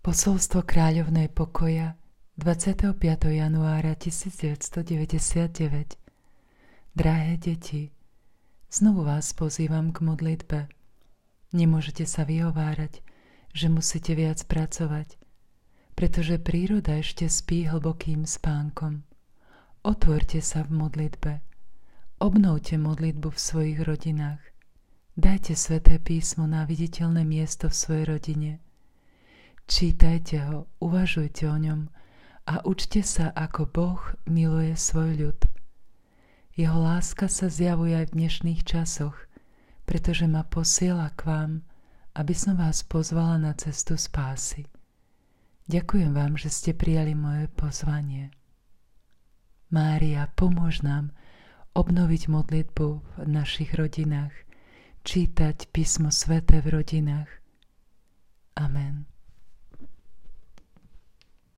Posolstvo kráľovnej pokoja 25. januára 1999. Drahé deti, znovu vás pozývam k modlitbe. Nemôžete sa vyhovárať, že musíte viac pracovať, pretože príroda ešte spí hlbokým spánkom. Otvorte sa v modlitbe. Obnovte modlitbu v svojich rodinách. Dajte Sväté písmo na viditeľné miesto v svojej rodine. Čítajte ho, uvažujte o ňom a učte sa, ako Boh miluje svoj ľud. Jeho láska sa zjavuje aj v dnešných časoch, pretože ma posiela k vám, aby som vás pozvala na cestu spásy. Ďakujem vám, že ste prijali moje pozvanie. Mária, pomôž nám obnoviť modlitbu v našich rodinách, čítať písmo sväté v rodinách. Amen.